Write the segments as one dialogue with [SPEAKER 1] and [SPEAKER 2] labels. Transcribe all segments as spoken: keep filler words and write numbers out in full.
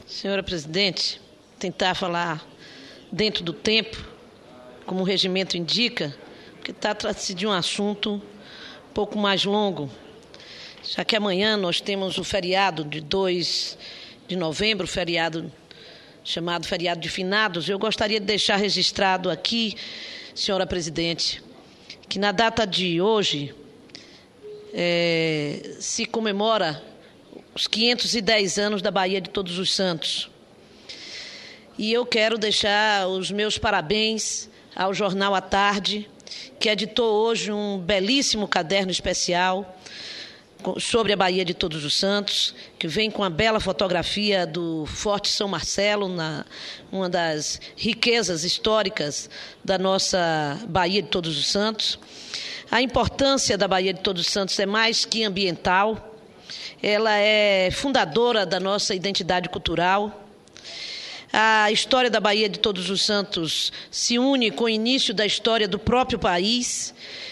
[SPEAKER 1] Senhora presidente, tentar falar dentro do tempo, como o regimento indica, porque trata-se de um assunto um pouco mais longo, já que amanhã nós temos o feriado de dois de novembro, feriado chamado feriado de finados. Eu gostaria de deixar registrado aqui, senhora presidente, que na data de hoje é, se comemora os quinhentos e dez anos da Baía de Todos os Santos. E eu quero deixar os meus parabéns ao Jornal à Tarde, que editou hoje um belíssimo caderno especial sobre a Baía de Todos os Santos, que vem com a bela fotografia do Forte São Marcelo, na, uma das riquezas históricas da nossa Baía de Todos os Santos. A importância da Baía de Todos os Santos é mais que ambiental, ela é fundadora da nossa identidade cultural. A história da Baía de Todos os Santos se une com o início da história do próprio país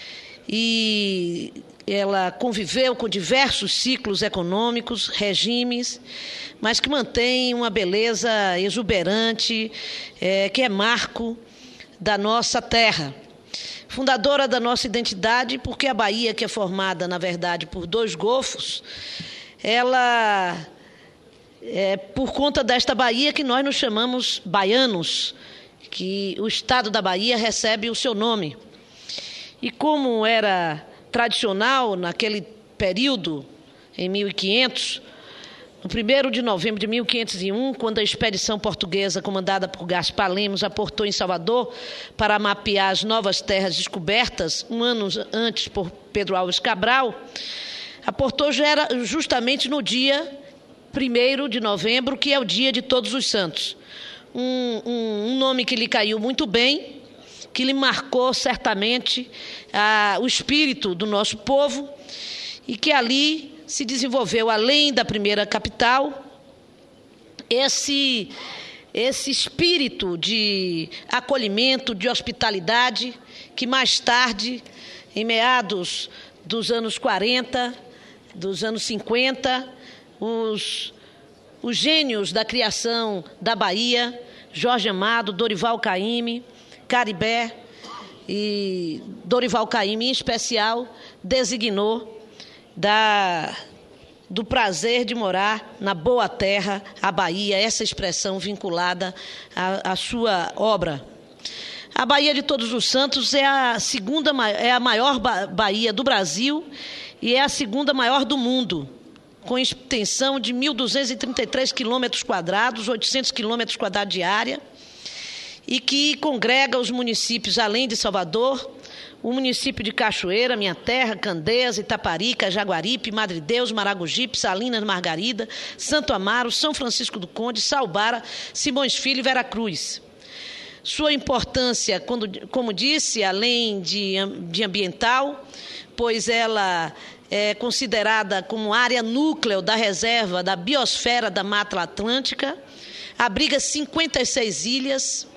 [SPEAKER 1] e ela conviveu com diversos ciclos econômicos, regimes, mas que mantém uma beleza exuberante, é, que é marco da nossa terra. Fundadora da nossa identidade, porque a Bahia, que é formada, na verdade, por dois golfos, ela é por conta desta Bahia que nós nos chamamos baianos, que o estado da Bahia recebe o seu nome. E como era tradicional naquele período, em mil e quinhentos, no primeiro de novembro de mil quinhentos e um, quando a expedição portuguesa comandada por Gaspar Lemos aportou em Salvador para mapear as novas terras descobertas, um ano antes por Pedro Álvares Cabral, aportou já era justamente no dia primeiro de novembro, que é o dia de Todos os Santos. Um, um, um nome que lhe caiu muito bem, que lhe marcou certamente ah, o espírito do nosso povo e que ali se desenvolveu, além da primeira capital, esse, esse espírito de acolhimento, de hospitalidade, que mais tarde, em meados dos anos quarenta, dos anos cinquenta, os, os gênios da criação da Bahia, Jorge Amado, Dorival Caymmi, Caribé e Dorival Caymmi, em especial, designou da, do prazer de morar na boa terra, a Bahia, essa expressão vinculada à, à sua obra. A Baía de Todos os Santos é a segunda, é a maior baía do Brasil e é a segunda maior do mundo, com extensão de mil duzentos e trinta e três quilômetros quadrados, oitocentos quilômetros quadrados de área, e que congrega os municípios, além de Salvador, o município de Cachoeira, Minha Terra, Candeias, Itaparica, Jaguaripe, Madre Deus, Maragogipe, Salinas, Margarida, Santo Amaro, São Francisco do Conde, Salbara, Simões Filho e Veracruz. Sua importância, quando, como disse, além de, de ambiental, pois ela é considerada como área núcleo da reserva da biosfera da Mata Atlântica, abriga cinquenta e seis ilhas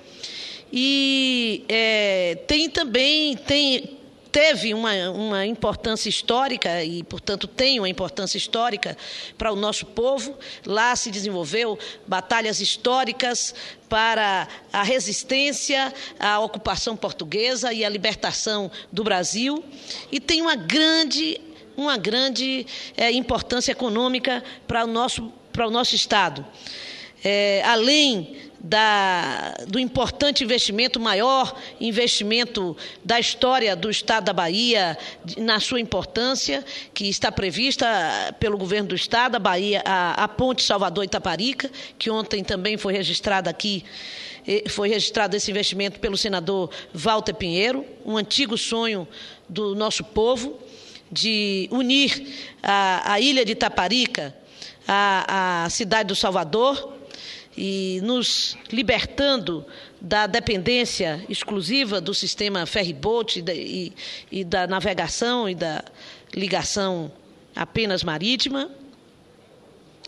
[SPEAKER 1] e é, tem também tem, teve uma, uma importância histórica e, portanto, tem uma importância histórica para o nosso povo. Lá se desenvolveu batalhas históricas para a resistência à ocupação portuguesa e a libertação do Brasil, e tem uma grande uma grande é, importância econômica para o nosso, para o nosso Estado. É, além da, do importante investimento, maior investimento da história do Estado da Bahia, na sua importância, que está prevista pelo governo do Estado, a, Bahia, a, a Ponte Salvador-Itaparica, que ontem também foi registrada aqui, foi registrado esse investimento pelo senador Walter Pinheiro, um antigo sonho do nosso povo, de unir a, a ilha de Itaparica à, à cidade do Salvador e nos libertando da dependência exclusiva do sistema ferry-boat e, e, e da navegação e da ligação apenas marítima.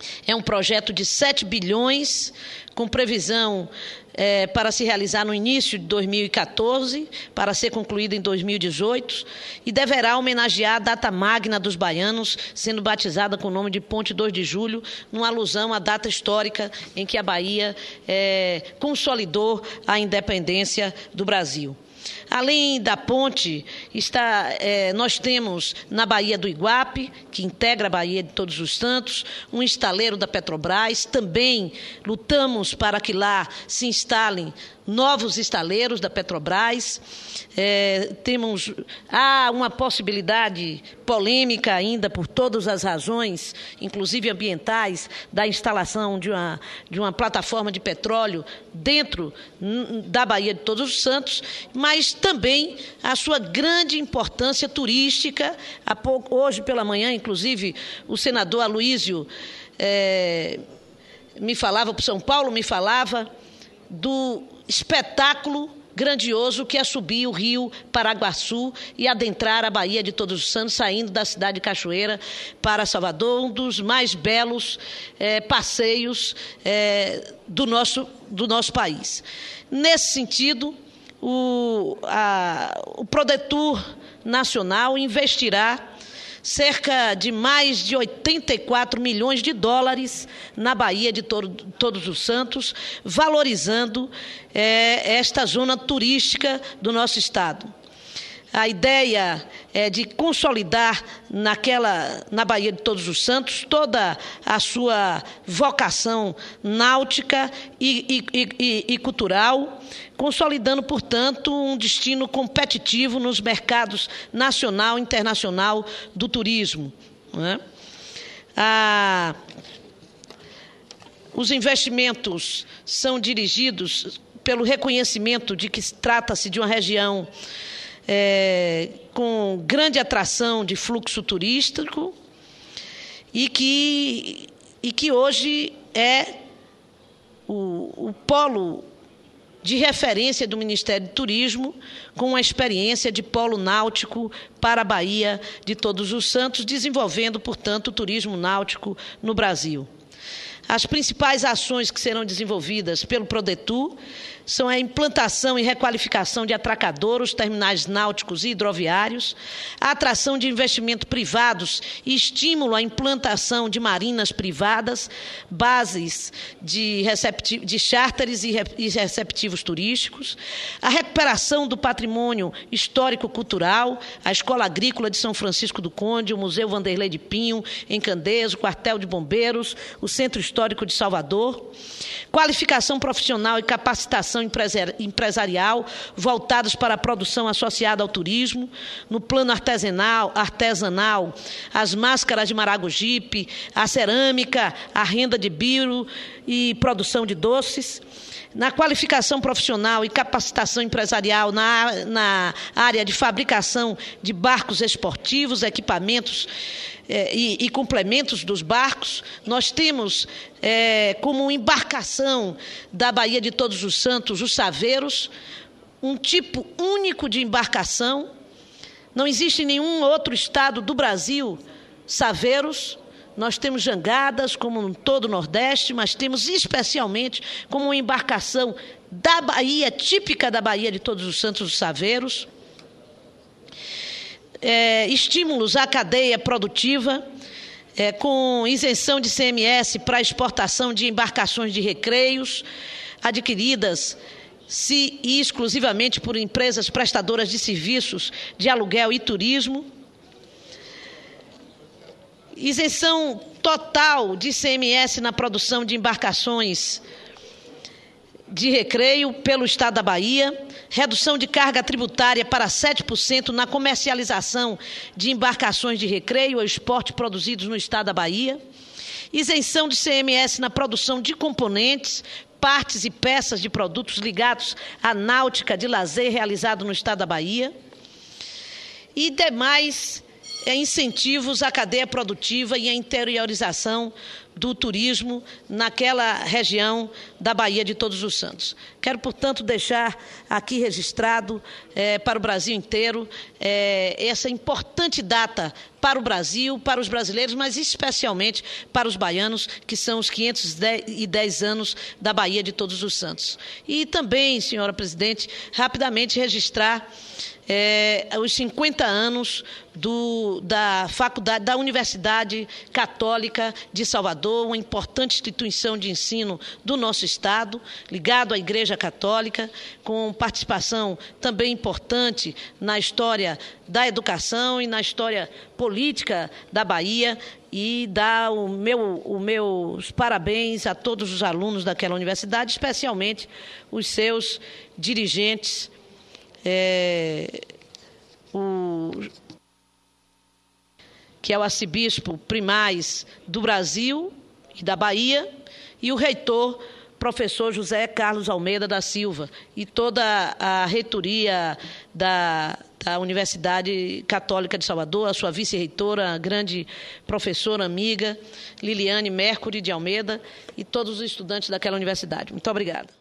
[SPEAKER 1] É um projeto de sete bilhões, com previsão é, para se realizar no início de dois mil e quatorze, para ser concluído em dois mil e dezoito, e deverá homenagear a data magna dos baianos, sendo batizada com o nome de Ponte dois de julho, numa alusão à data histórica em que a Bahia é, consolidou a independência do Brasil. Além da ponte, está, é, nós temos na Baía do Iguape, que integra a Baía de Todos os Santos, um estaleiro da Petrobras. Também lutamos para que lá se instalem novos estaleiros da Petrobras. É, temos, há uma possibilidade polêmica ainda, por todas as razões, inclusive ambientais, da instalação de uma, de uma plataforma de petróleo dentro da Baía de Todos os Santos, mas também a sua grande importância turística. Há pouco, hoje pela manhã, inclusive, o senador Aloísio é, me falava, para São Paulo, me falava do espetáculo grandioso que é subir o rio Paraguaçu e adentrar a Baía de Todos os Santos, saindo da cidade de Cachoeira para Salvador, um dos mais belos é, passeios é, do, nosso, do nosso país. Nesse sentido, o, a, o Prodetur Nacional investirá cerca de mais de oitenta e quatro milhões de dólares na Baía de Todos os Santos, valorizando é, esta zona turística do nosso estado. A ideia é de consolidar naquela, na Baía de Todos os Santos toda a sua vocação náutica e, e, e, e cultural, consolidando, portanto, um destino competitivo nos mercados nacional e internacional do turismo, né? Ah, os investimentos são dirigidos pelo reconhecimento de que trata-se de uma região É, com grande atração de fluxo turístico e que, e que hoje é o, o polo de referência do Ministério do Turismo, com a experiência de polo náutico para a Baía de Todos os Santos, desenvolvendo, portanto, o turismo náutico no Brasil. As principais ações que serão desenvolvidas pelo Prodetur são a implantação e requalificação de atracadouros, terminais náuticos e hidroviários, a atração de investimentos privados e estímulo à implantação de marinas privadas, bases de, recepti- de charters e, re- e receptivos turísticos, a recuperação do patrimônio histórico-cultural, a Escola Agrícola de São Francisco do Conde, o Museu Vanderlei de Pinho, em Candeias, o Quartel de Bombeiros, o Centro Histórico de Salvador, qualificação profissional e capacitação empresarial voltados para a produção associada ao turismo, no plano artesanal, artesanal, as máscaras de maragogipe, a cerâmica, a renda de bio e produção de doces, na qualificação profissional e capacitação empresarial na, na área de fabricação de barcos esportivos, equipamentos eh, e, e complementos dos barcos. Nós temos eh, como embarcação da Baía de Todos os Santos os saveiros, um tipo único de embarcação. Não existe em nenhum outro estado do Brasil saveiros. Nós temos jangadas, como em todo o Nordeste, mas temos especialmente como uma embarcação da Bahia, típica da Baía de Todos os Santos, os saveiros. É, estímulos à cadeia produtiva, é, com isenção de C M S para exportação de embarcações de recreios, adquiridas se e exclusivamente por empresas prestadoras de serviços de aluguel e turismo. Isenção total de C M S na produção de embarcações de recreio pelo Estado da Bahia, redução de carga tributária para sete por cento na comercialização de embarcações de recreio ou esporte produzidos no Estado da Bahia, isenção de C M S na produção de componentes, partes e peças de produtos ligados à náutica de lazer realizado no Estado da Bahia, e demais É, incentivos à cadeia produtiva e à interiorização do turismo naquela região da Baía de Todos os Santos. Quero, portanto, deixar aqui registrado eh, para o Brasil inteiro eh, essa importante data para o Brasil, para os brasileiros, mas especialmente para os baianos, que são os quinhentos e dez anos da Baía de Todos os Santos. E também, senhora presidente, rapidamente registrar É, os cinquenta anos do, da faculdade, da Universidade Católica de Salvador, uma importante instituição de ensino do nosso estado, ligado à Igreja Católica, com participação também importante na história da educação e na história política da Bahia, e dar o meu, o meus parabéns a todos os alunos daquela universidade, especialmente os seus dirigentes. É, o, que é o arcebispo primaz do Brasil e da Bahia, e o reitor, professor José Carlos Almeida da Silva, e toda a reitoria da, da Universidade Católica de Salvador, a sua vice-reitora, a grande professora amiga, Liliane Mercury de Almeida, e todos os estudantes daquela universidade. Muito obrigada.